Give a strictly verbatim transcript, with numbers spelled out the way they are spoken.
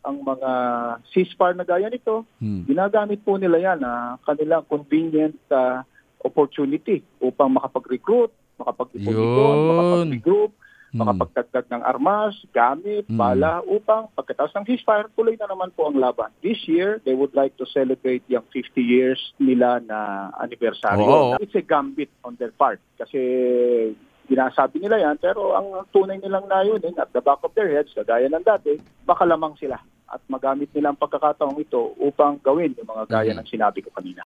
ang mga ceasefire na gaya nito, Hmm. ginagamit po nila yan na kanilang convenient uh, opportunity upang makapag-recruit, makapag-ipon-ipon, Yun. makapag-regroup, Hmm. makapagdagdag ng armas, gamit, Hmm. bala, upang pagkatapos ng ceasefire, tuloy na naman po ang laban. This year, they would like to celebrate yung fifty years nila na anibersaryo. Oo. It's a gambit on their part kasi ginasabi nila yan, pero ang tunay nilang layunin at the back of their heads, kagaya ng dati, makalamang sila at magamit nila ang pagkakataong ito upang gawin yung mga gaya Mhm. ng sinabi ko kanina.